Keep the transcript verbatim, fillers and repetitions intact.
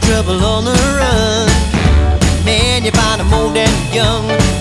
trouble on the run. Man, you find them old and young,